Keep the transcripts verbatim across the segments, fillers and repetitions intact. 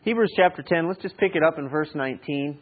Hebrews chapter ten, let's just pick it up in verse nineteen.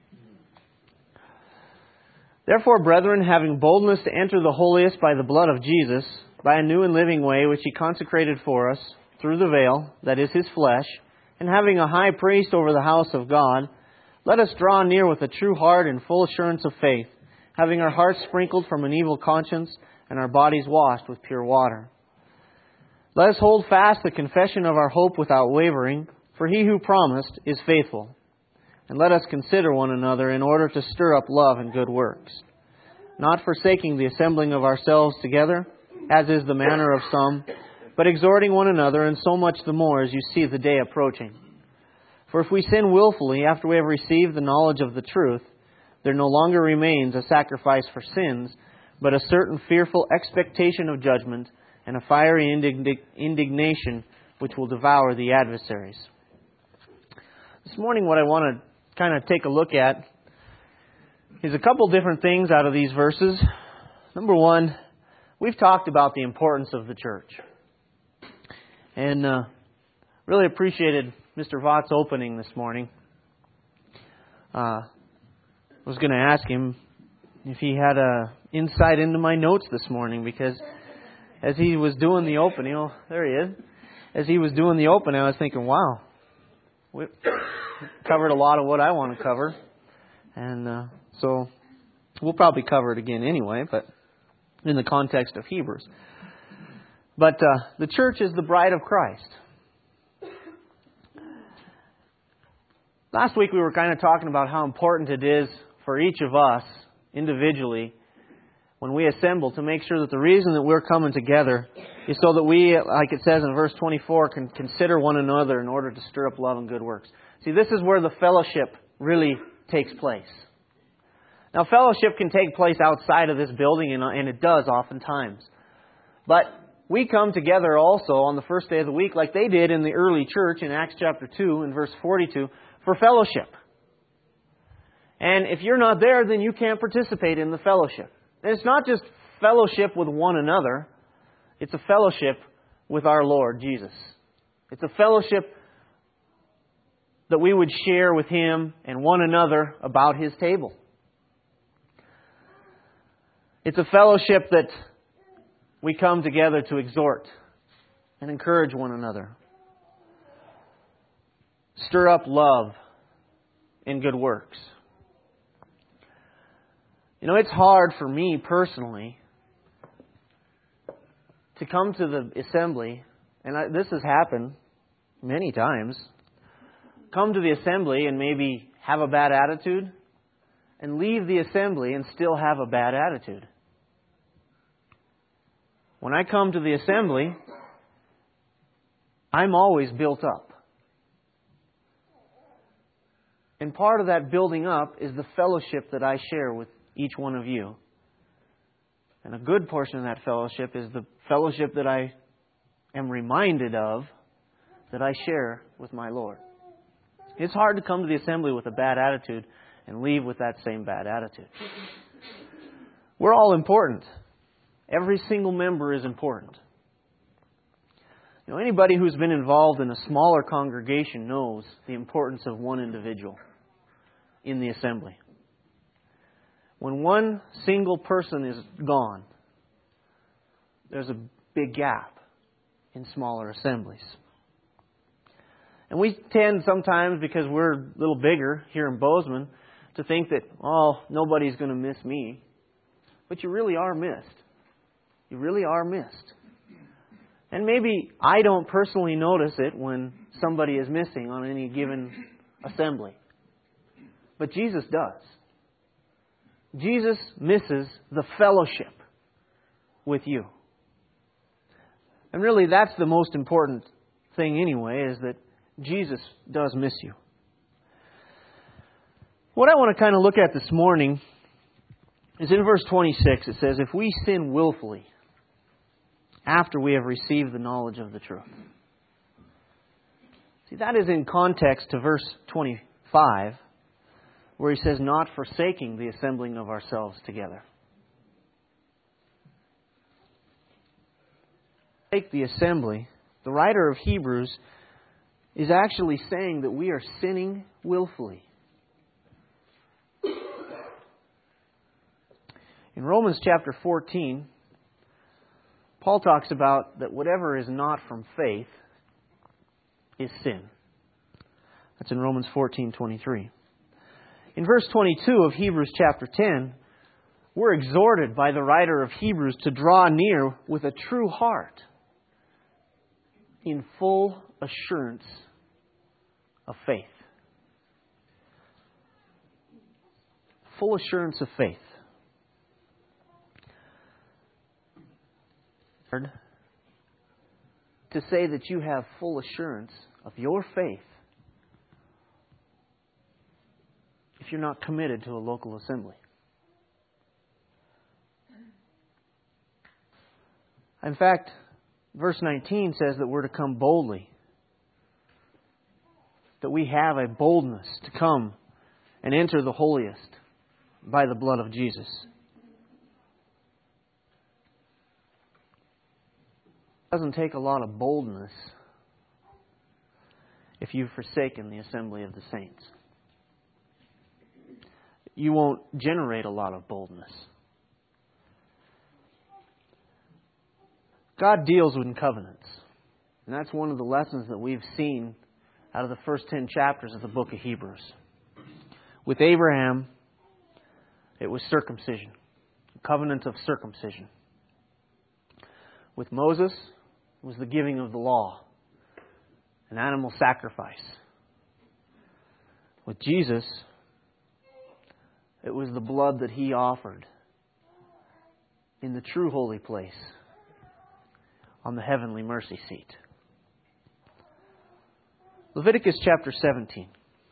Therefore, brethren, having boldness to enter the holiest by the blood of Jesus, by a new and living way which He consecrated for us, through the veil, that is His flesh, and having a high priest over the house of God, let us draw near with a true heart and full assurance of faith, having our hearts sprinkled from an evil conscience and our bodies washed with pure water. Let us hold fast the confession of our hope without wavering, for He who promised is faithful. And let us consider one another in order to stir up love and good works, not forsaking the assembling of ourselves together, as is the manner of some, but exhorting one another, and so much the more as you see the day approaching. For if we sin willfully after we have received the knowledge of the truth, there no longer remains a sacrifice for sins, but a certain fearful expectation of judgment and a fiery indig- indignation which will devour the adversaries. This morning what I want to kind of take a look at is a couple different things out of these verses. Number one, we've talked about the importance of the church. And uh, really appreciated Mister Vought's opening this morning. Uh, I was going to ask him if he had a insight into my notes this morning, because as he was doing the opening, oh, there he is. As he was doing the opening, I was thinking, wow, we covered a lot of what I want to cover. And uh, so we'll probably cover it again anyway, but in the context of Hebrews. But uh, the church is the bride of Christ. Last week we were kind of talking about how important it is for each of us individually when we assemble to make sure that the reason that we're coming together is so that we, like it says in verse twenty-four, can consider one another in order to stir up love and good works. See, this is where the fellowship really takes place. Now, fellowship can take place outside of this building, and it does oftentimes. But we come together also on the first day of the week, like they did in the early church in Acts chapter two and verse forty-two, for fellowship. And if you're not there, then you can't participate in the fellowship. And it's not just fellowship with one another. It's a fellowship with our Lord Jesus. It's a fellowship that we would share with Him and one another about His table. It's a fellowship that we come together to exhort and encourage one another. Stir up love and good works. You know, it's hard for me personally to come to the assembly, and I, this has happened many times, come to the assembly and maybe have a bad attitude, and leave the assembly and still have a bad attitude. When I come to the assembly, I'm always built up. And part of that building up is the fellowship that I share with each one of you. And a good portion of that fellowship is the fellowship that I am reminded of that I share with my Lord. It's hard to come to the assembly with a bad attitude and leave with that same bad attitude. We're all important. Every single member is important. You know, anybody who's been involved in a smaller congregation knows the importance of one individual in the assembly. When one single person is gone, there's a big gap in smaller assemblies. And we tend sometimes, because we're a little bigger here in Bozeman, to think that, oh, nobody's going to miss me. But you really are missed. You really are missed. And maybe I don't personally notice it when somebody is missing on any given assembly. But Jesus does. Jesus misses the fellowship with you. And really, that's the most important thing anyway, is that Jesus does miss you. What I want to kind of look at this morning is in verse twenty-six. It says, if we sin willfully after we have received the knowledge of the truth. See, that is in context to verse twenty-five, where he says, not forsaking the assembling of ourselves together. Take the assembly. The writer of Hebrews is actually saying that we are sinning willfully. In Romans chapter fourteen, Paul talks about that whatever is not from faith is sin. That's in Romans fourteen twenty-three. In verse twenty-two of Hebrews chapter ten, we're exhorted by the writer of Hebrews to draw near with a true heart in full assurance of faith. Full assurance of faith. To say that you have full assurance of your faith if you're not committed to a local assembly. In fact, verse nineteen says that we're to come boldly. That we have a boldness to come and enter the holiest by the blood of Jesus. It doesn't take a lot of boldness if you've forsaken the assembly of the saints. You won't generate a lot of boldness. God deals with covenants. And that's one of the lessons that we've seen out of the first ten chapters of the book of Hebrews. With Abraham, it was circumcision. A covenant of circumcision. With Moses, it was the giving of the law. An animal sacrifice. With Jesus, it was the blood that He offered in the true holy place on the heavenly mercy seat. Leviticus chapter seventeen.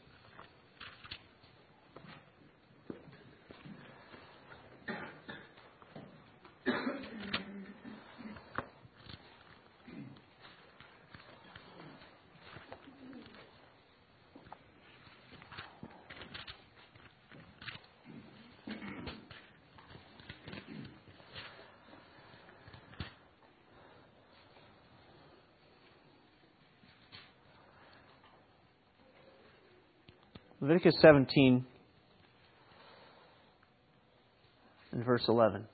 Leviticus seventeen and verse eleven.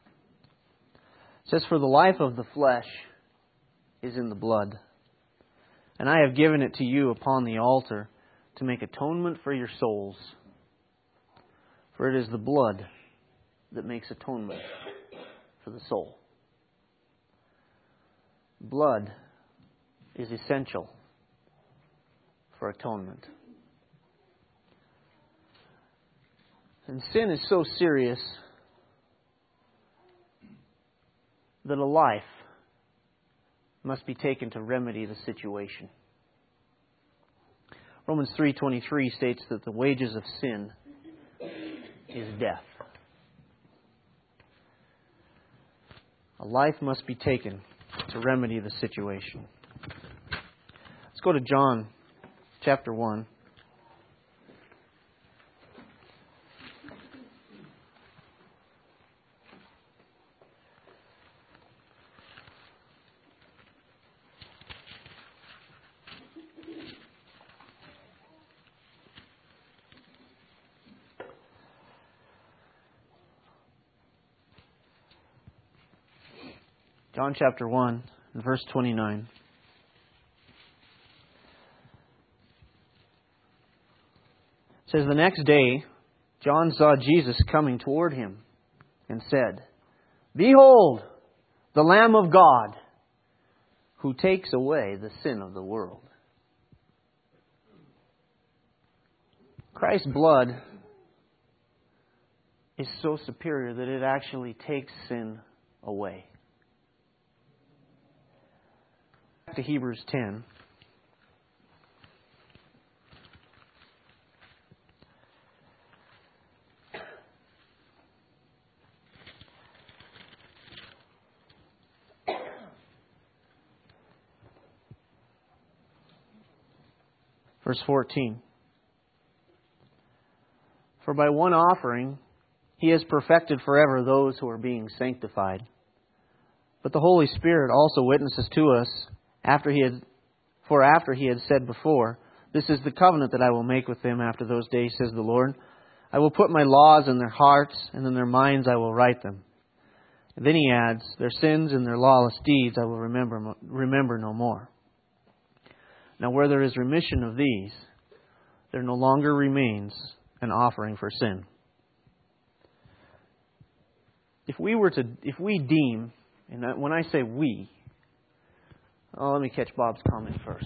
It says, "For the life of the flesh is in the blood, and I have given it to you upon the altar to make atonement for your souls. For it is the blood that makes atonement for the soul." Blood is essential for atonement. And sin is so serious that a life must be taken to remedy the situation. Romans three twenty-three states that the wages of sin is death. A life must be taken to remedy the situation. Let's go to John chapter one. John chapter one, and verse twenty-nine. It says, "The next day, John saw Jesus coming toward him and said, 'Behold, the Lamb of God, who takes away the sin of the world.'" Christ's blood is so superior that it actually takes sin away. Back to Hebrews ten. Verse fourteen. "For by one offering He has perfected forever those who are being sanctified. But the Holy Spirit also witnesses to us, after He had For after he had said before, "This is the covenant that I will make with them after those days, says the Lord. I will put my laws in their hearts, and in their minds I will write them." And then he adds, "Their sins and their lawless deeds I will remember remember no more." Now where there is remission of these, there no longer remains an offering for sin. If we were to, if we deem, and when I say we, oh, let me catch Bob's comment first.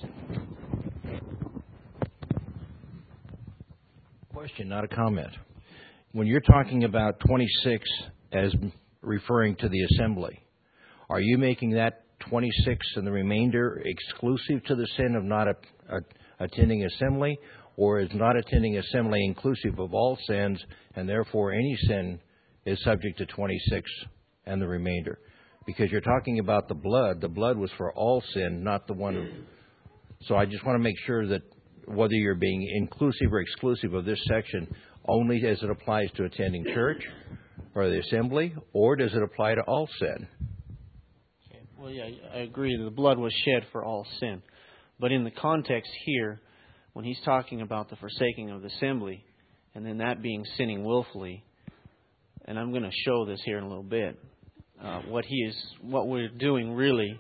Question, not a comment. When you're talking about twenty-six as referring to the assembly, are you making that twenty-six and the remainder exclusive to the sin of not a, a, attending assembly, or is not attending assembly inclusive of all sins, and therefore any sin is subject to twenty-six and the remainder? Because you're talking about the blood. The blood was for all sin, not the one. So I just want to make sure that whether you're being inclusive or exclusive of this section only as it applies to attending church or the assembly, or does it apply to all sin? Okay. Well, yeah, I agree. The blood was shed for all sin. But in the context here, when he's talking about the forsaking of the assembly, and then that being sinning willfully, and I'm going to show this here in a little bit, uh, what he is, what we're doing really.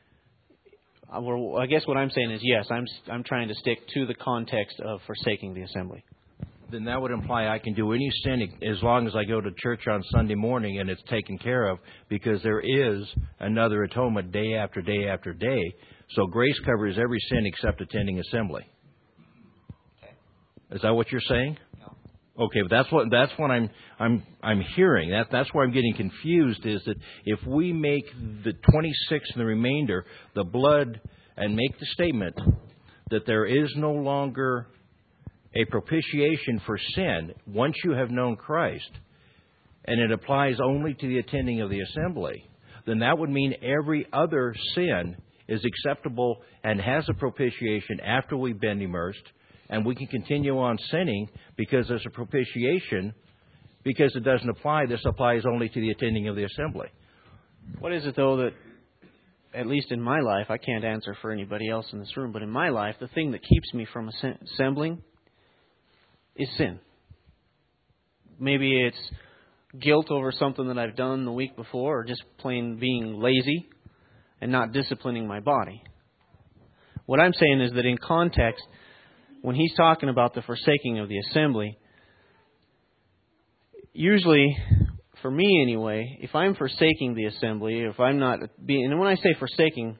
Uh, we're, I guess what I'm saying is yes, I'm I'm trying to stick to the context of forsaking the assembly. Then that would imply I can do any sin as long as I go to church on Sunday morning and it's taken care of, because there is another atonement day after day after day. So grace covers every sin except attending assembly. Okay. Is that what you're saying? No. Okay, but that's what that's what I'm I'm I'm hearing. That that's where I'm getting confused. Is that if we make the twenty-six and the remainder the blood, and make the statement that there is no longer a propitiation for sin once you have known Christ, and it applies only to the attending of the assembly, then that would mean every other sin is acceptable and has a propitiation after we've been immersed, and we can continue on sinning because there's a propitiation. Because it doesn't apply, this applies only to the attending of the assembly. What is it, though, that, at least in my life, I can't answer for anybody else in this room, but in my life, the thing that keeps me from assembling is sin. Maybe it's guilt over something that I've done the week before, or just plain being lazy and not disciplining my body. What I'm saying is that in context, when he's talking about the forsaking of the assembly, usually, for me anyway, if I'm forsaking the assembly, if I'm not being, and when I say forsaking,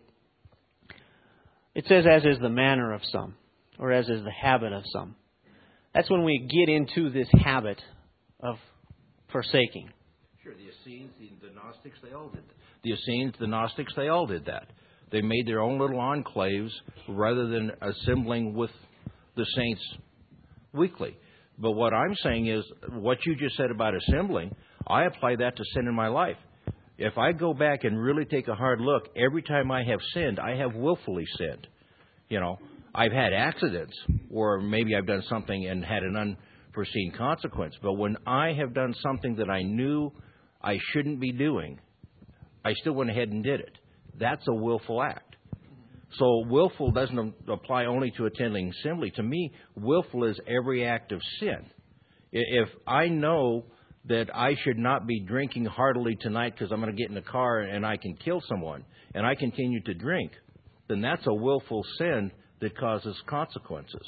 it says as is the manner of some, or as is the habit of some. That's when we get into this habit of forsaking. Sure, the Essenes, the, the Gnostics, they all did that. The Essenes, the Gnostics, they all did that. They made their own little enclaves rather than assembling with the saints weekly. But what I'm saying is, what you just said about assembling, I apply that to sin in my life. If I go back and really take a hard look, every time I have sinned, I have willfully sinned. You know, I've had accidents, or maybe I've done something and had an unforeseen consequence. But when I have done something that I knew I shouldn't be doing, I still went ahead and did it. That's a willful act. So willful doesn't apply only to attending assembly. To me, willful is every act of sin. If I know that I should not be drinking heartily tonight because I'm going to get in the car and I can kill someone, and I continue to drink, then that's a willful sin that causes consequences.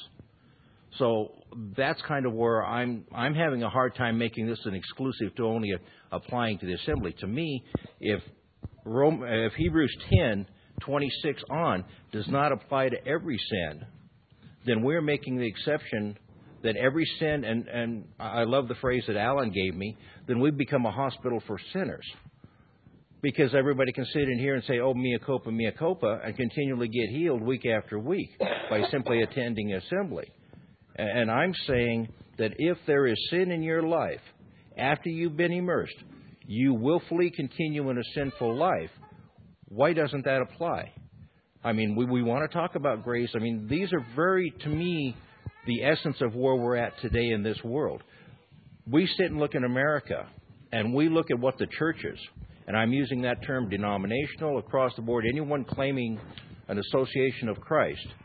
So that's kind of where I'm I'm having a hard time making this an exclusive to only a, applying to the assembly. To me, if Rome, if Hebrews ten twenty-six on does not apply to every sin, then we're making the exception that every sin, and, and I love the phrase that Alan gave me, then we've become a hospital for sinners. Because everybody can sit in here and say, oh, mea culpa, mea culpa, and continually get healed week after week by simply attending assembly. And I'm saying that if there is sin in your life, after you've been immersed, you willfully continue in a sinful life, why doesn't that apply? I mean, we, we want to talk about grace. I mean, these are very, to me, the essence of where we're at today in this world. We sit and look in America, and we look at what the churches, and I'm using that term denominational, across the board, anyone claiming an association of Christ,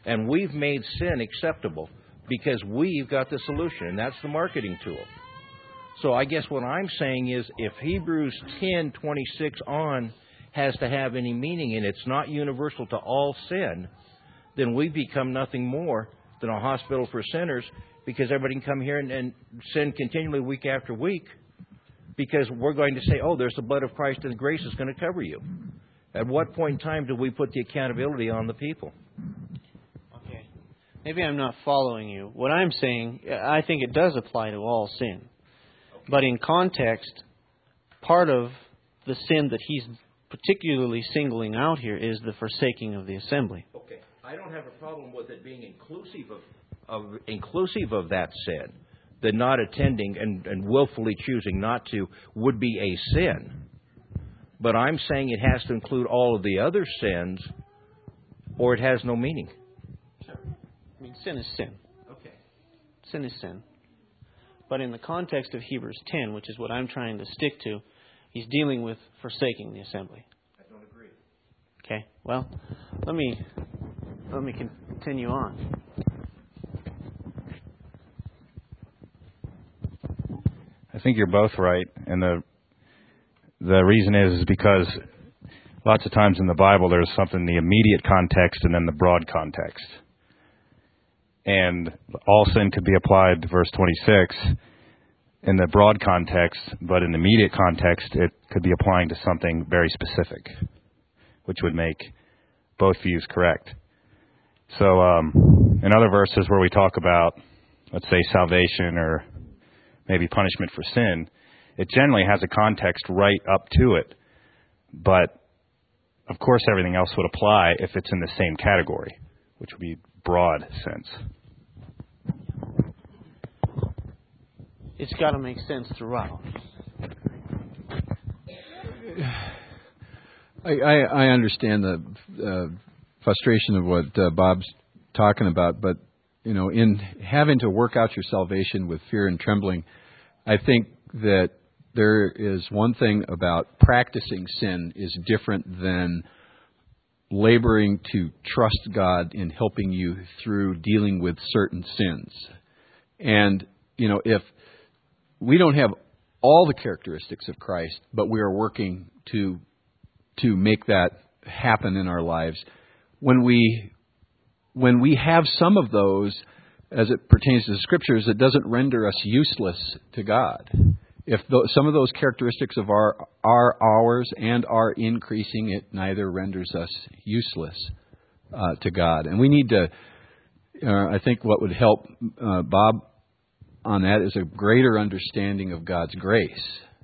And we've made sin acceptable because we've got the solution, and that's the marketing tool. So I guess what I'm saying is if Hebrews ten twenty-six on has to have any meaning and it's not universal to all sin, then we become nothing more than a hospital for sinners because everybody can come here and, and sin continually week after week because we're going to say, oh, there's the blood of Christ and grace is going to cover you. At what point in time do we put the accountability on the people? Okay. Maybe I'm not following you. What I'm saying, I think it does apply to all sin. But in context, part of the sin that he's particularly singling out here is the forsaking of the assembly. Okay. I don't have a problem with it being inclusive of, of inclusive of that sin. The not attending and, and willfully choosing not to would be a sin. But I'm saying it has to include all of the other sins, or it has no meaning. Sure. I mean, sin is sin. Okay. Sin is sin. But in the context of Hebrews ten, which is what I'm trying to stick to, he's dealing with forsaking the assembly. I don't agree. Okay. Well, let me let me continue on. I think you're both right, and the the reason is is because lots of times in the Bible there's something in the immediate context and then the broad context. And all sin could be applied to verse twenty-six in the broad context, but in the immediate context it could be applying to something very specific, which would make both views correct. So um, in other verses where we talk about, let's say, salvation or maybe punishment for sin, it generally has a context right up to it. But, of course, everything else would apply if it's in the same category, which would be broad sense. It's got to make sense throughout. I, I, I understand the uh, frustration of what uh, Bob's talking about, but, you know, in having to work out your salvation with fear and trembling, I think that there is one thing about practicing sin is different than laboring to trust God in helping you through dealing with certain sins. And, you know, if we don't have all the characteristics of Christ, but we are working to to make that happen in our lives, when we when we have some of those, as it pertains to the Scriptures, it doesn't render us useless to God. If th- some of those characteristics of our are ours and are increasing, it neither renders us useless uh, to God. And we need to, uh, I think what would help uh, Bob on that is a greater understanding of God's grace.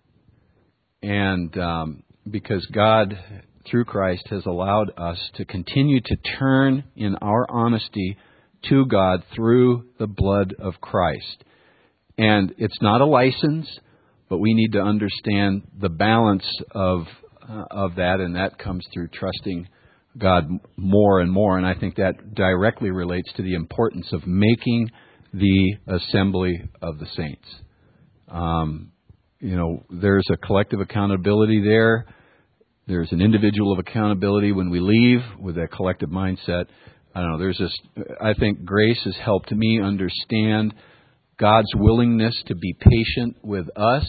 And um, because God, through Christ, has allowed us to continue to turn in our honesty to God through the blood of Christ. And it's not a license, but we need to understand the balance of uh, of that, and that comes through trusting God more and more. And I think that directly relates to the importance of making the assembly of the saints. Um, you know, there's a collective accountability there. There's an individual of accountability when we leave with a collective mindset. I don't know, there's this, I think grace has helped me understand God's willingness to be patient with us.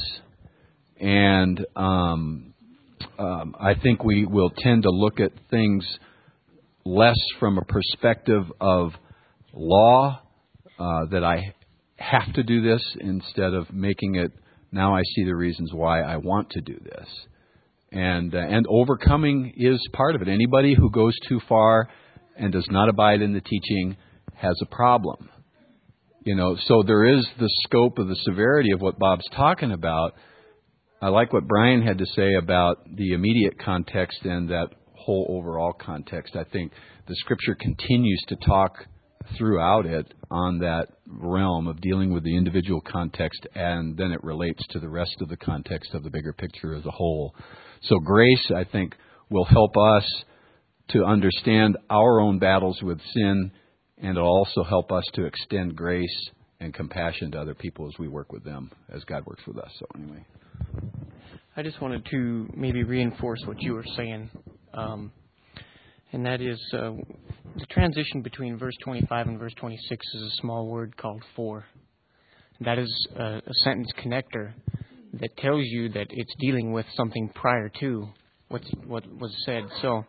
And um, um, I think we will tend to look at things less from a perspective of law, uh, that I have to do this, instead of making it, now I see the reasons why I want to do this. And, uh, and overcoming is part of it. Anybody who goes too far and does not abide in the teaching has a problem. You know, so there is the scope of the severity of what Bob's talking about. I like what Brian had to say about the immediate context and that whole overall context. I think the Scripture continues to talk throughout it on that realm of dealing with the individual context, and then it relates to the rest of the context of the bigger picture as a whole. So grace, I think, will help us to understand our own battles with sin, and it'll also help us to extend grace and compassion to other people as we work with them, as God works with us. So anyway. I just wanted to maybe reinforce what you were saying, um, and that is uh, the transition between verse twenty-five and verse twenty-six is a small word called for. That is a, a sentence connector that tells you that it's dealing with something prior to what's, what was said. So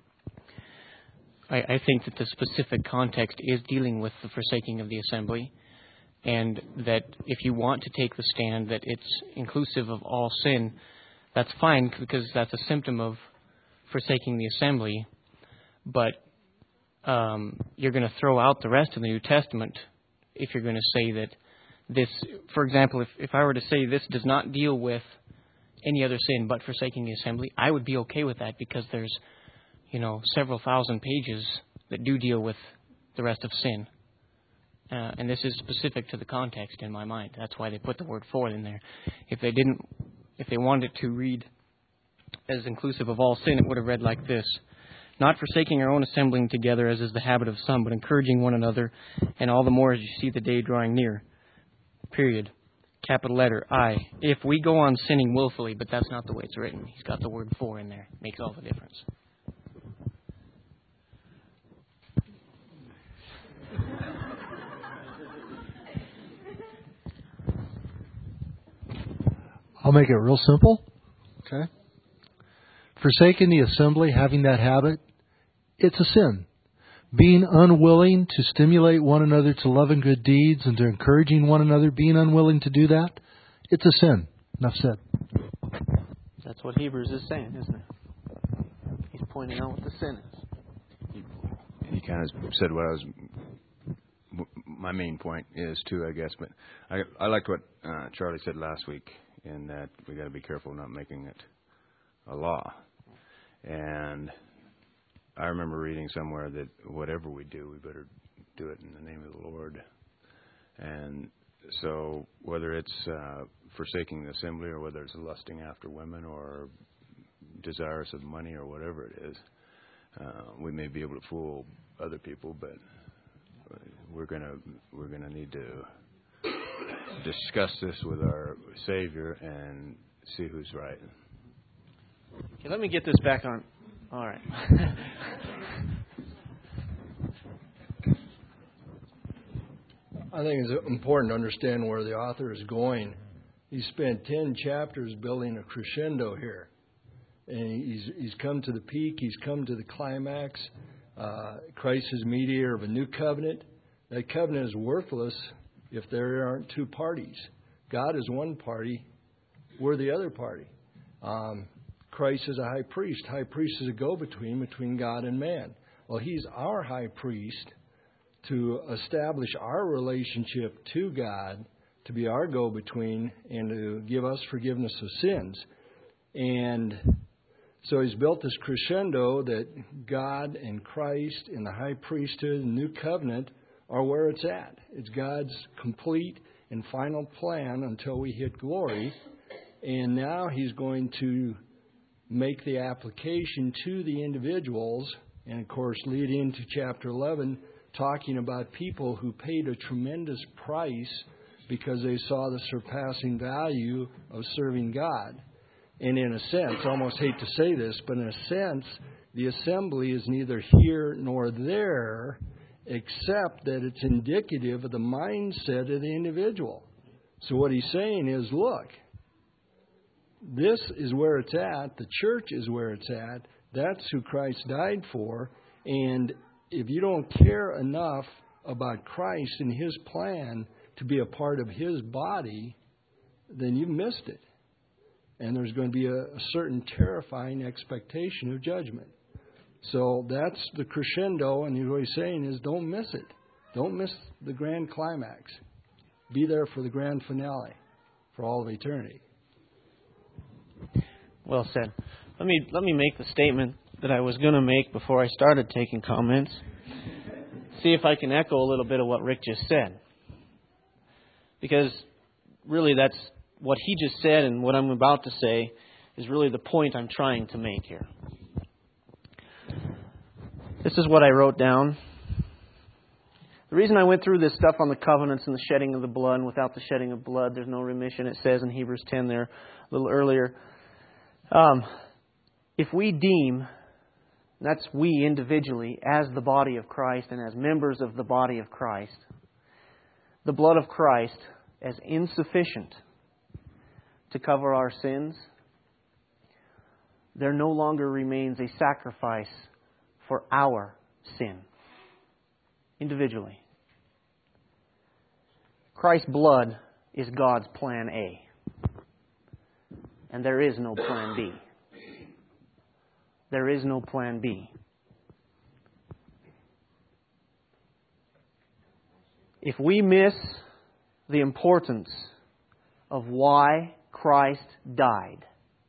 I, I think that the specific context is dealing with the forsaking of the assembly, and that if you want to take the stand that it's inclusive of all sin, that's fine, because that's a symptom of forsaking the assembly. But um, you're going to throw out the rest of the New Testament if you're going to say that this, for example, if, if I were to say this does not deal with any other sin but forsaking the assembly, I would be okay with that, because there's, you know, several thousand pages that do deal with the rest of sin. Uh, and this is specific to the context in my mind. That's why they put the word for in there. If they didn't, if they wanted it to read as inclusive of all sin, it would have read like this: not forsaking our own assembling together, as is the habit of some, but encouraging one another, and all the more as you see the day drawing near. Period. Capital letter I. If we go on sinning willfully, but that's not the way it's written. He's got the word for in there. Makes all the difference. I'll make it real simple. Okay. Forsaking the assembly, having that habit, it's a sin. Being unwilling to stimulate one another to love and good deeds and to encouraging one another, being unwilling to do that, it's a sin. Enough said. That's what Hebrews is saying, isn't it? He's pointing out what the sin is. He kind of said what I was, my main point is too, I guess. But I, I liked what uh, Charlie said last week, in that we got to be careful not making it a law. And I remember reading somewhere that whatever we do, we better do it in the name of the Lord. And so whether it's uh, forsaking the assembly, or whether it's lusting after women, or desirous of money, or whatever it is, uh, we may be able to fool other people, but we're gonna we're gonna need to discuss this with our Savior and see who's right. Okay, let me get this back on. All right. I think it's important to understand where the author is going. He spent ten chapters building a crescendo here. And he's he's come to the peak. He's come to the climax. Uh, Christ is mediator of a new covenant. That covenant is worthless if there aren't two parties. God is one party. We're the other party. Um, Christ is a high priest. High priest is a go-between between God and man. Well, he's our high priest to establish our relationship to God, to be our go-between, and to give us forgiveness of sins. And so he's built this crescendo that God and Christ and the high priesthood and new covenant are where it's at. It's God's complete and final plan until we hit glory. And now he's going to make the application to the individuals, and of course lead into chapter eleven, talking about people who paid a tremendous price because they saw the surpassing value of serving God. And in a sense, I almost hate to say this, but in a sense, the assembly is neither here nor there, except that it's indicative of the mindset of the individual. So what he's saying is, look, this is where it's at. The church is where it's at. That's who Christ died for. And if you don't care enough about Christ and His plan to be a part of His body, then you've missed it. And there's going to be a, a certain terrifying expectation of judgment. So that's the crescendo, and what he's saying is, don't miss it. Don't miss the grand climax. Be there for the grand finale for all of eternity. Well said. Let me let me make the statement that I was going to make before I started taking comments. See if I can echo a little bit of what Rick just said. Because really that's what he just said, and what I'm about to say is really the point I'm trying to make here. This is what I wrote down. The reason I went through this stuff on the covenants and the shedding of the blood, and without the shedding of blood, there's no remission, it says in Hebrews ten there a little earlier. Um, if we deem That's we individually, as the body of Christ and as members of the body of Christ. The blood of Christ as insufficient to cover our sins. There no longer remains a sacrifice for our sin, individually. Christ's blood is God's plan A. And there is no plan B. There is no plan B. If we miss the importance of why Christ died,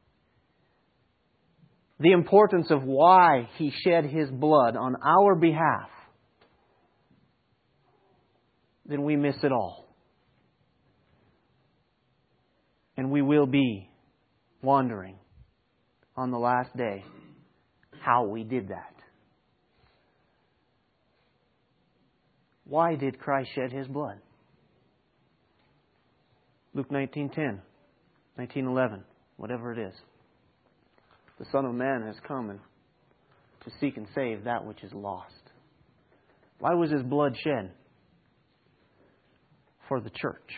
the importance of why He shed His blood on our behalf, then we miss it all. And we will be wondering on the last day how we did that. Why did Christ shed His blood? Luke nineteen ten, nineteen eleven, whatever it is. The Son of Man has come and to seek and save that which is lost. Why was His blood shed? For the church.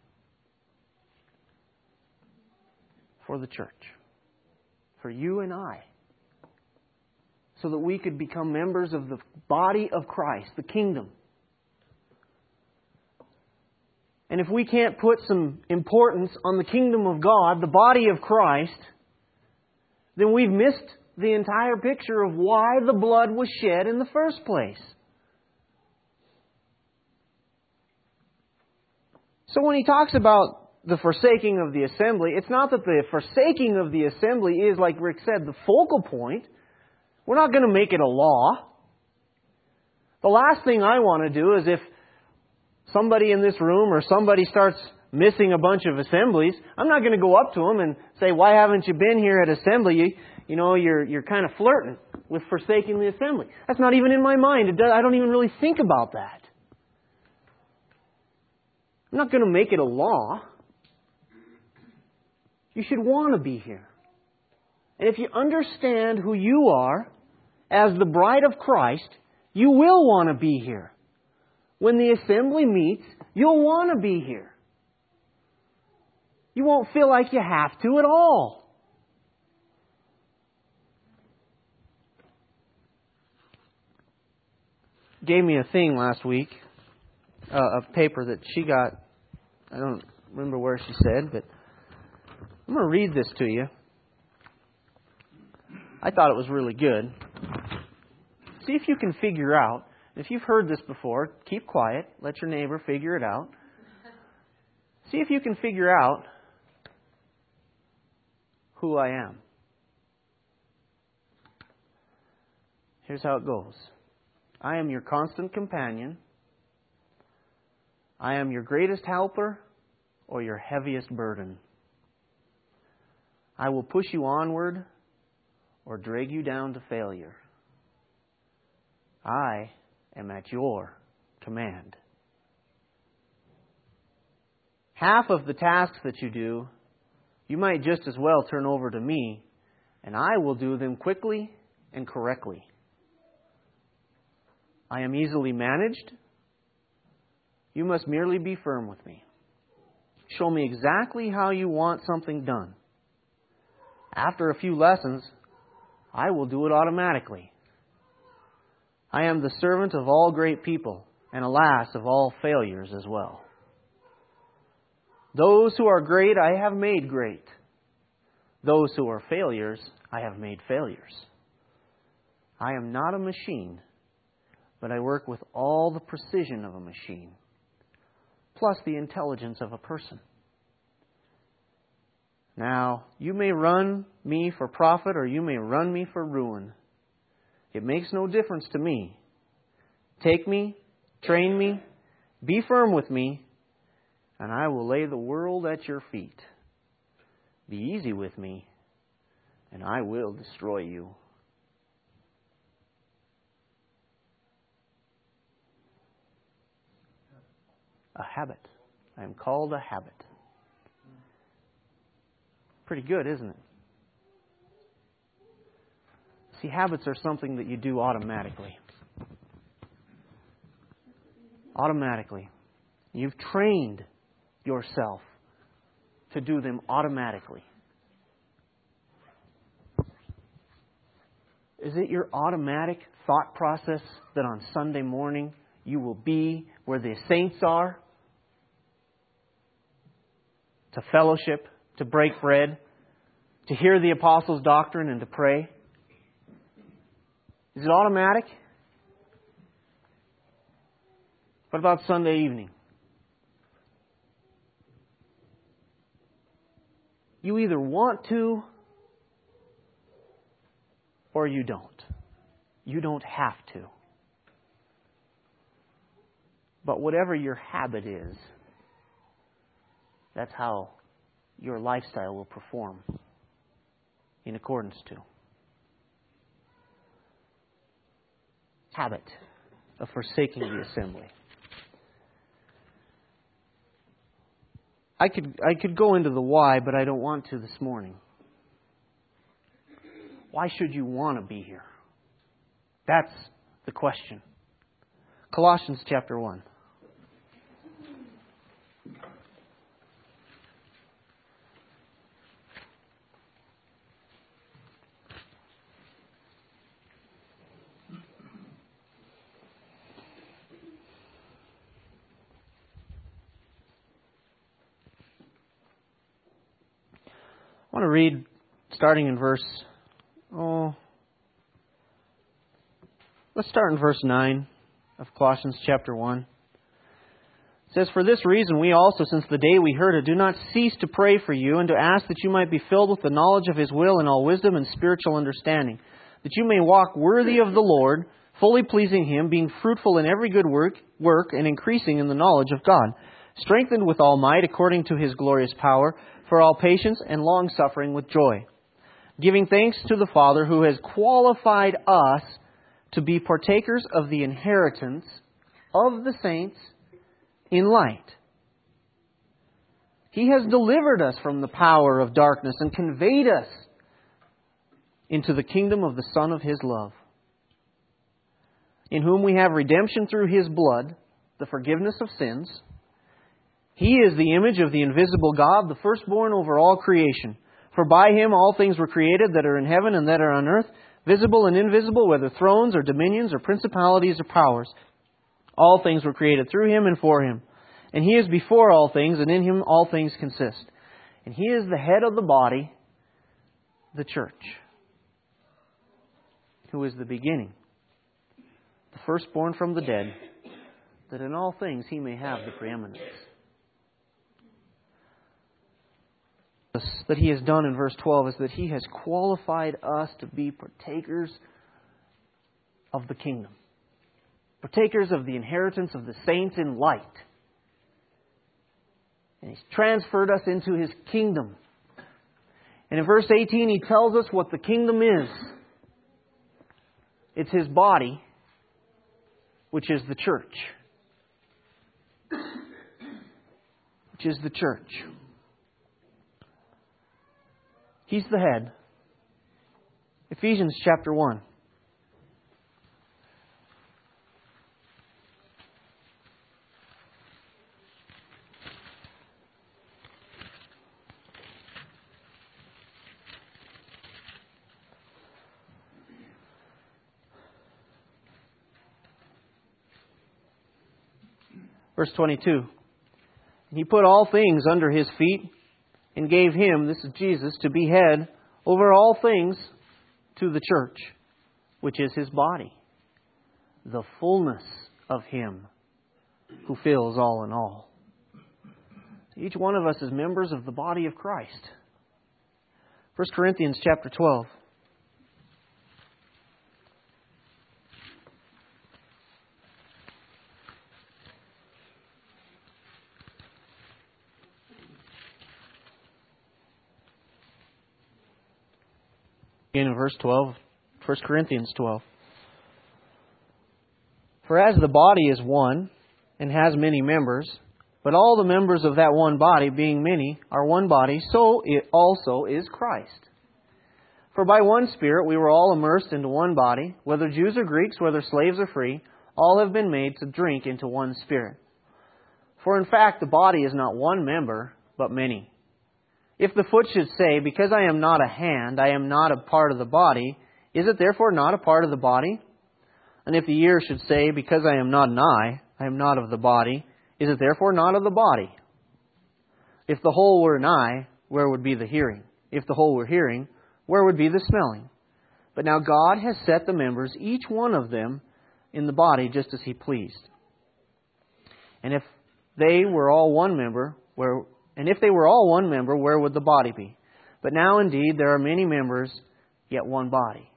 For the church. For you and I. So that we could become members of the body of Christ, the kingdom. And if we can't put some importance on the kingdom of God, the body of Christ, then we've missed the entire picture of why the blood was shed in the first place. So when he talks about the forsaking of the assembly, it's not that the forsaking of the assembly is, like Rick said, the focal point. We're not going to make it a law. The last thing I want to do is if somebody in this room or somebody starts missing a bunch of assemblies, I'm not going to go up to them and say, why haven't you been here at assembly? You, you know, you're you're kind of flirting with forsaking the assembly. That's not even in my mind. It does, I don't even really think about that. I'm not going to make it a law. You should want to be here. And if you understand who you are as the bride of Christ, you will want to be here. When the assembly meets, you'll want to be here. You won't feel like you have to at all. Gave me a thing last week, uh, a paper that she got. I don't remember where she said, but I'm going to read this to you. I thought it was really good. See if you can figure out. If you've heard this before, keep quiet. Let your neighbor figure it out. See if you can figure out who I am. Here's how it goes. I am your constant companion. I am your greatest helper or your heaviest burden. I will push you onward or drag you down to failure. I am at your command. Half of the tasks that you do, you might just as well turn over to me, and I will do them quickly and correctly. I am easily managed. You must merely be firm with me. Show me exactly how you want something done. After a few lessons, I will do it automatically. I am the servant of all great people, and alas, of all failures as well. Those who are great, I have made great. Those who are failures, I have made failures. I am not a machine, but I work with all the precision of a machine, plus the intelligence of a person. Now, you may run me for profit or you may run me for ruin. It makes no difference to me. Take me, train me, be firm with me, and I will lay the world at your feet. Be easy with me, and I will destroy you. A habit. I am called a habit. Pretty good, isn't it? See, habits are something that you do automatically. Automatically. You've trained yourself to do them automatically. Is it your automatic thought process that on Sunday morning you will be where the saints are? To fellowship, to break bread, to hear the apostles' doctrine and to pray? Is it automatic? What about Sunday evening? You either want to or you don't. You don't have to. But whatever your habit is, that's how your lifestyle will perform in accordance to. Habit of forsaking the assembly. I could I could go into the why, but I don't want to this morning. Why should you want to be here? That's the question. Colossians chapter one. I want to read starting in verse, oh, let's start in verse nine of Colossians chapter one. It says, "For this reason we also, since the day we heard it, do not cease to pray for you and to ask that you might be filled with the knowledge of His will in all wisdom and spiritual understanding, that you may walk worthy of the Lord, fully pleasing Him, being fruitful in every good work, work and increasing in the knowledge of God, strengthened with all might according to His glorious power, for all patience and long-suffering with joy, giving thanks to the Father who has qualified us to be partakers of the inheritance of the saints in light. He has delivered us from the power of darkness and conveyed us into the kingdom of the Son of His love, in whom we have redemption through His blood, the forgiveness of sins. He is the image of the invisible God, the firstborn over all creation. For by Him all things were created that are in heaven and that are on earth, visible and invisible, whether thrones or dominions or principalities or powers. All things were created through Him and for Him. And He is before all things, and in Him all things consist. And He is the head of the body, the church, who is the beginning, the firstborn from the dead, that in all things He may have the preeminence." That He has done in verse twelve is that He has qualified us to be partakers of the kingdom. Partakers of the inheritance of the saints in light. And He's transferred us into His kingdom. And in verse eighteen He tells us what the kingdom is. It's His body, which is the church. Which is the church. He's the head. Ephesians chapter one. Verse twenty-two. He put all things under His feet and gave Him, this is Jesus, to be head over all things to the church, which is His body, the fullness of Him who fills all in all. Each one of us is members of the body of Christ. First Corinthians chapter twelve. In verse twelve, First Corinthians twelve. "For as the body is one and has many members, but all the members of that one body, being many, are one body, so it also is Christ. For by one Spirit we were all immersed into one body, whether Jews or Greeks, whether slaves or free, all have been made to drink into one Spirit. For in fact the body is not one member, but many. If the foot should say, because I am not a hand, I am not a part of the body, is it therefore not a part of the body? And if the ear should say, because I am not an eye, I am not of the body, is it therefore not of the body? If the whole were an eye, where would be the hearing? If the whole were hearing, where would be the smelling? But now God has set the members, each one of them, in the body just as He pleased. And if they were all one member, where and if they were all one member, where would the body be? But now indeed there are many members, yet one body.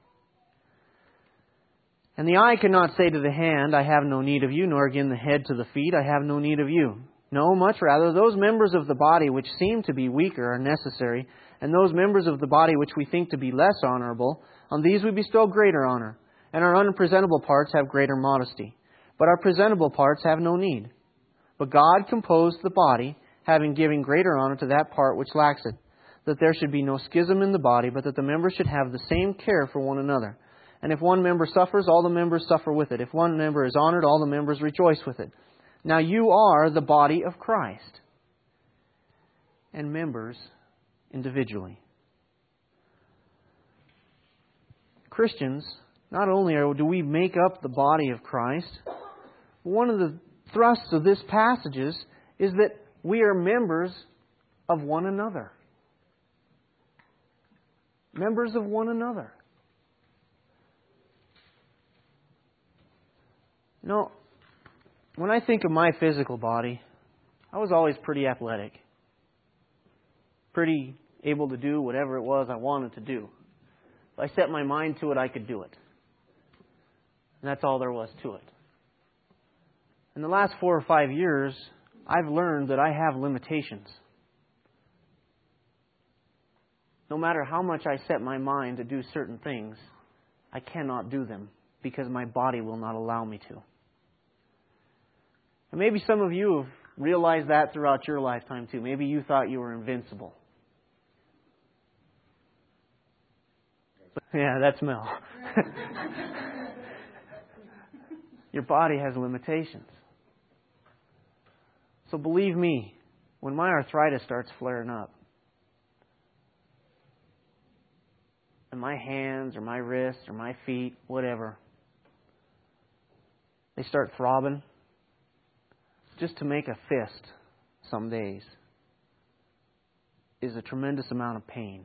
And the eye cannot say to the hand, I have no need of you, nor again the head to the feet, I have no need of you. No, much rather, those members of the body which seem to be weaker are necessary, and those members of the body which we think to be less honorable, on these we bestow greater honor, and our unpresentable parts have greater modesty. But our presentable parts have no need. But God composed the body, having given greater honor to that part which lacks it, that there should be no schism in the body, but that the members should have the same care for one another. And if one member suffers, all the members suffer with it. If one member is honored, all the members rejoice with it. Now you are the body of Christ, and members individually. Christians, not only do we make up the body of Christ, one of the thrusts of this passage is, is that we are members of one another. Members of one another. You know, when I think of my physical body, I was always pretty athletic. Pretty able to do whatever it was I wanted to do. If I set my mind to it, I could do it. And that's all there was to it. In the last four or five years, I've learned that I have limitations. No matter how much I set my mind to do certain things, I cannot do them because my body will not allow me to. And maybe some of you have realized that throughout your lifetime too. Maybe you thought you were invincible. Yeah, that's Mel. Your body has limitations. So believe me, when my arthritis starts flaring up, and my hands or my wrists or my feet, whatever, they start throbbing, just to make a fist some days is a tremendous amount of pain.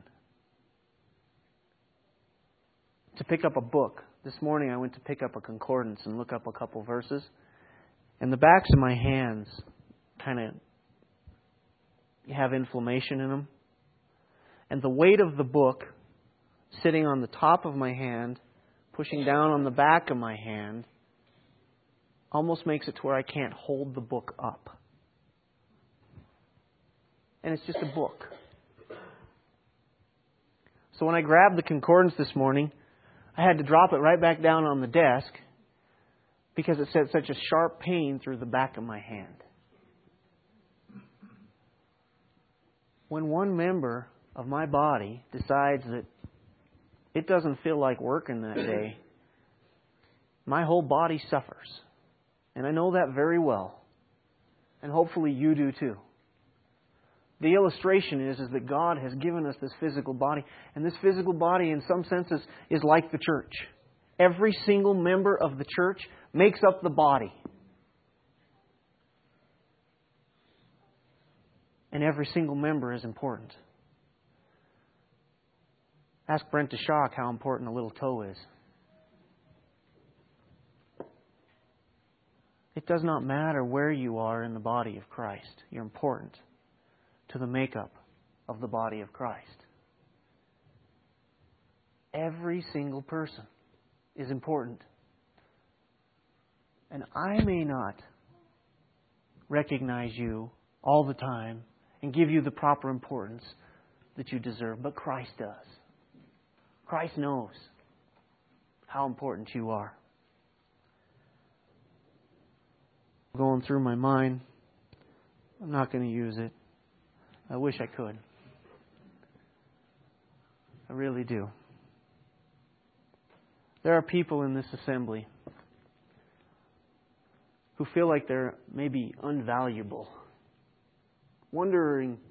To pick up a book. This morning I went to pick up a concordance and look up a couple verses. And the backs of my hands kind of have inflammation in them. And the weight of the book sitting on the top of my hand, pushing down on the back of my hand, almost makes it to where I can't hold the book up. And it's just a book. So when I grabbed the concordance this morning, I had to drop it right back down on the desk because it sent such a sharp pain through the back of my hand. When one member of my body decides that it doesn't feel like working that day, my whole body suffers. And I know that very well. And hopefully you do too. The illustration is, is that God has given us this physical body. And this physical body, in some senses, is like the church. Every single member of the church makes up the body. And every single member is important. Ask Brent DeShock how important a little toe is. It does not matter where you are in the body of Christ. You're important to the makeup of the body of Christ. Every single person is important. And I may not recognize you all the time and give you the proper importance that you deserve, but Christ does. Christ knows how important you are. Going through my mind, I'm not going to use it. I wish I could. I really do. There are people in this assembly who feel like they're maybe unvaluable, wondering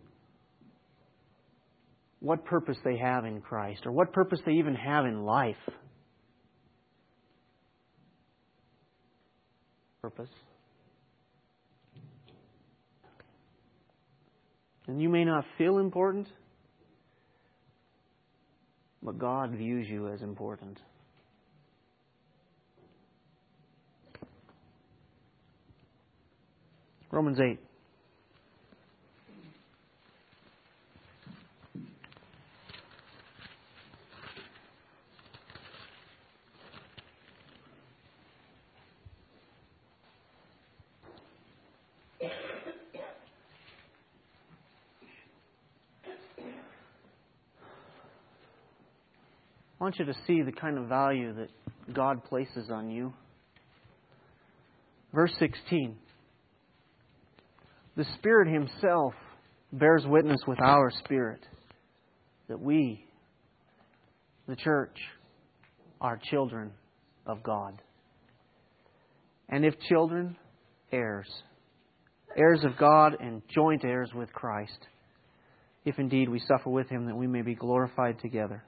what purpose they have in Christ, or what purpose they even have in life. Purpose. And you may not feel important, but God views you as important. Romans eight. I want you to see the kind of value that God places on you. Verse sixteen. The Spirit Himself bears witness with our spirit that we, the church, are children of God. And if children, heirs. Heirs of God and joint heirs with Christ. If indeed we suffer with Him, that we may be glorified together.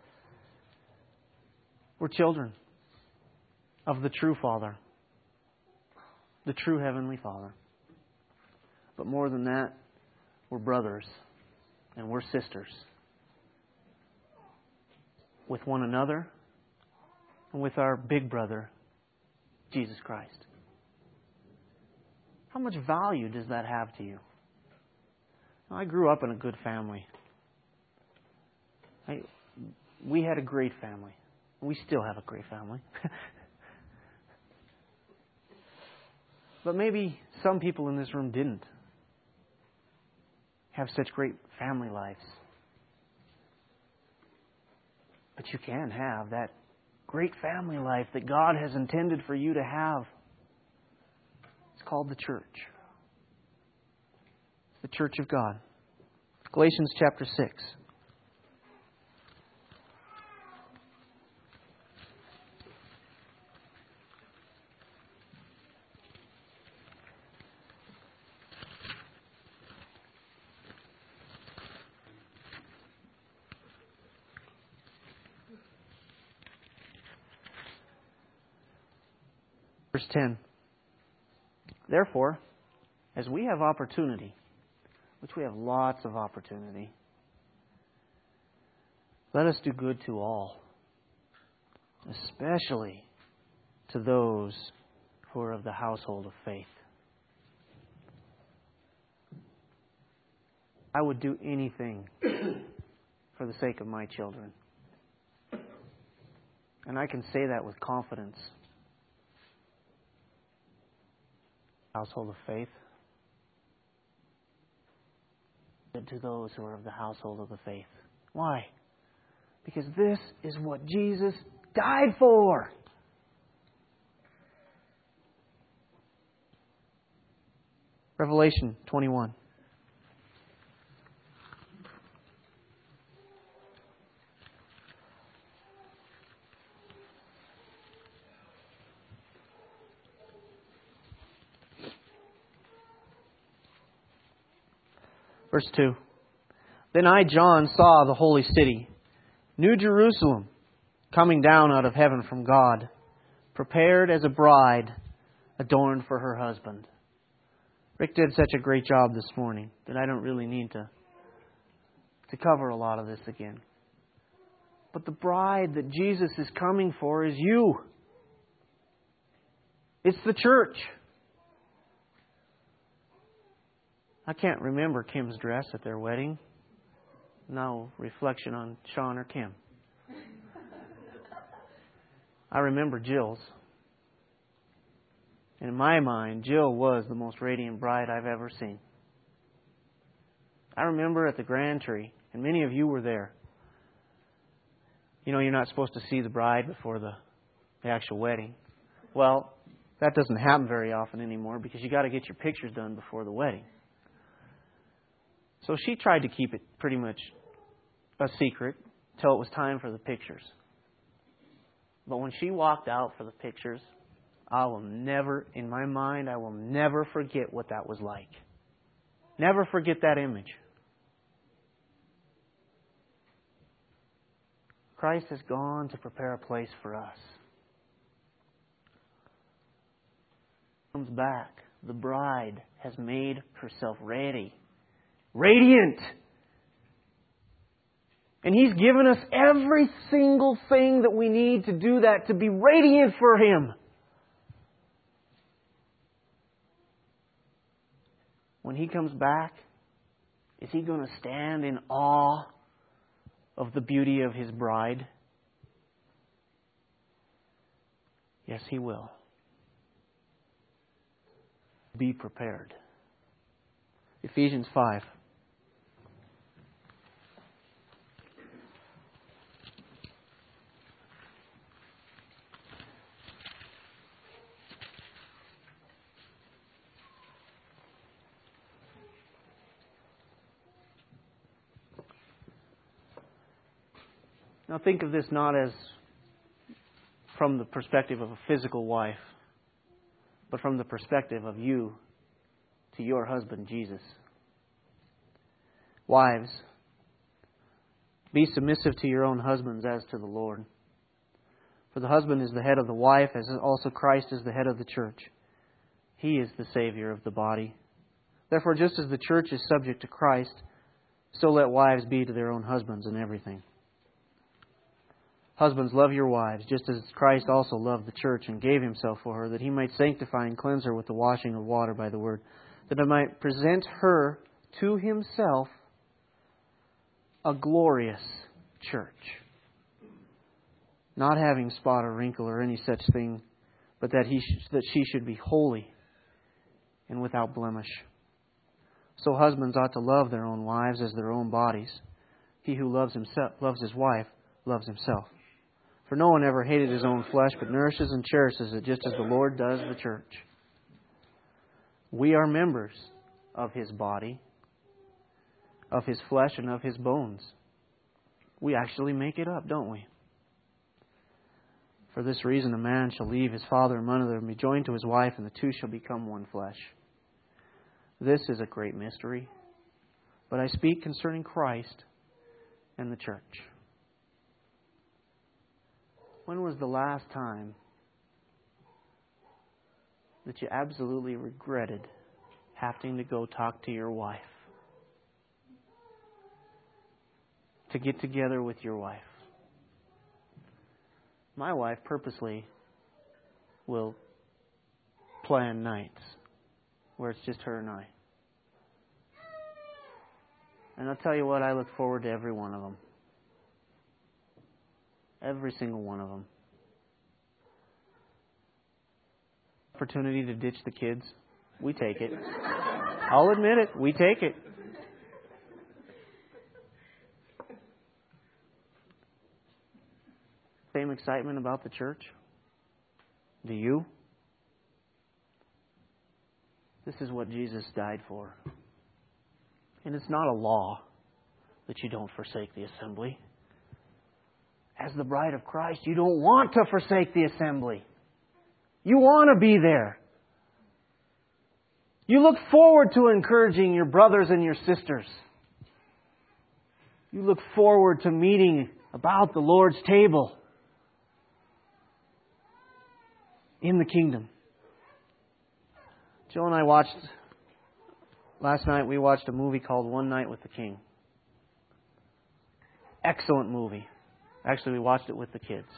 We're children of the true Father, the true Heavenly Father. But more than that, we're brothers and we're sisters with one another and with our big brother, Jesus Christ. How much value does that have to you? I grew up in a good family. I, we had a great family. We still have a great family. But maybe some people in this room didn't have such great family lives. But you can have that great family life that God has intended for you to have. It's called the church. The church of God. Galatians chapter six. Verse ten. Therefore, as we have opportunity, which we have lots of opportunity, let us do good to all, especially to those who are of the household of faith. I would do anything for the sake of my children. And I can say that with confidence. Household of faith. To those who are of the household of the faith. Why? Because this is what Jesus died for. Revelation twenty-one. Verse two. Then I, John, saw the holy city, New Jerusalem, coming down out of heaven from God, prepared as a bride adorned for her husband. Rick did such a great job this morning that I don't really need to, to cover a lot of this again. But the bride that Jesus is coming for is you. It's the church. I can't remember Kim's dress at their wedding. No reflection on Sean or Kim. I remember Jill's. And in my mind, Jill was the most radiant bride I've ever seen. I remember at the Grand Tree, and many of you were there. You know, you're not supposed to see the bride before the, the actual wedding. Well, that doesn't happen very often anymore because you got to get your pictures done before the wedding. So she tried to keep it pretty much a secret till it was time for the pictures. But when she walked out for the pictures, I will never, in my mind, I will never forget what that was like. Never forget that image. Christ has gone to prepare a place for us. Comes back. The bride has made herself ready. Radiant. And He's given us every single thing that we need to do that, to be radiant for Him. When He comes back, is He going to stand in awe of the beauty of His bride? Yes, He will. Be prepared. Ephesians five. Now think of this not as from the perspective of a physical wife, but from the perspective of you to your husband, Jesus. Wives, be submissive to your own husbands as to the Lord. For the husband is the head of the wife, as also Christ is the head of the church. He is the Savior of the body. Therefore, just as the church is subject to Christ, so let wives be to their own husbands in everything. Husbands, love your wives, just as Christ also loved the church and gave Himself for her, that He might sanctify and cleanse her with the washing of water by the word, that He might present her to Himself a glorious church, not having spot or wrinkle or any such thing, but that he sh- that she should be holy and without blemish. So husbands ought to love their own wives as their own bodies. He who loves himself loves his wife loves himself. For no one ever hated his own flesh, but nourishes and cherishes it, just as the Lord does the church. We are members of His body, of His flesh, and of His bones. We actually make it up, don't we? For this reason, a man shall leave his father and mother and be joined to his wife, and the two shall become one flesh. This is a great mystery, but I speak concerning Christ and the church. When was the last time that you absolutely regretted having to go talk to your wife? To get together with your wife? My wife purposely will plan nights where it's just her and I. And I'll tell you what, I look forward to every one of them. Every single one of them. Opportunity to ditch the kids, we take it. I'll admit it, we take it. Same excitement about the church? Do you? This is what Jesus died for. And it's not a law that you don't forsake the assembly. As the bride of Christ, you don't want to forsake the assembly. You want to be there. You look forward to encouraging your brothers and your sisters. You look forward to meeting about the Lord's table in the kingdom. Jill and I watched, last night we watched a movie called One Night with the King. Excellent movie. Actually, we watched it with the kids.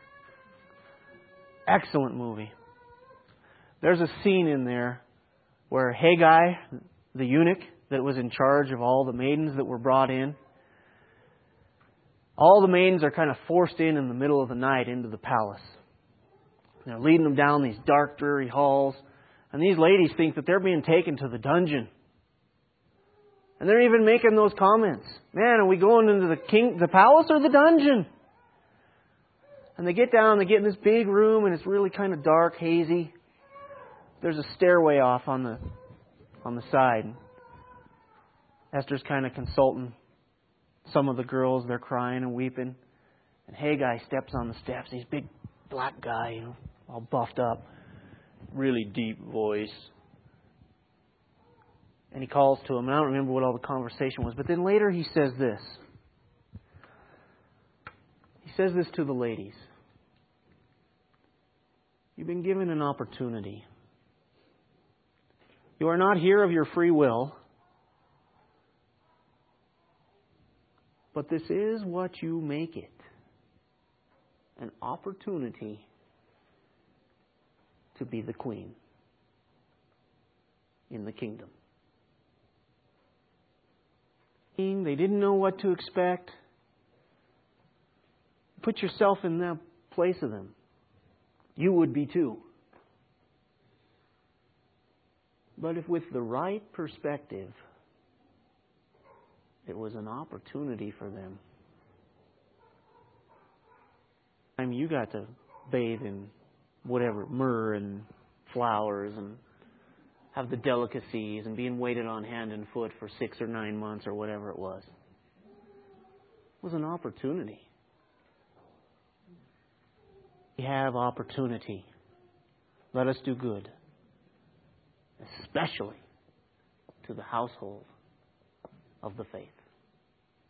Excellent movie. There's a scene in there where Haggai, the eunuch that was in charge of all the maidens that were brought in, all the maidens are kind of forced in in the middle of the night into the palace. They're leading them down these dark, dreary halls. And these ladies think that they're being taken to the dungeon. And they're even making those comments. Man, are we going into the king, the palace or the dungeon? And they get down, they get in this big room, and it's really kind of dark, hazy. There's a stairway off on the on the side. Esther's kind of consulting some of the girls. They're crying and weeping. And Haggai steps on the steps. These big black guy, you know, all buffed up, really deep voice. And he calls to him. And I don't remember what all the conversation was. But then later he says this. He says this to the ladies. You've been given an opportunity. You are not here of your free will. But this is what you make it. An opportunity to be the queen in the kingdom. They didn't know what to expect. Put yourself in the place of them. You would be too. But if with the right perspective, it was an opportunity for them. I mean, you got to bathe in whatever, myrrh and flowers and have the delicacies and being waited on hand and foot for six or nine months or whatever it was. It was an opportunity. We have opportunity. Let us do good, especially to the household of the faith.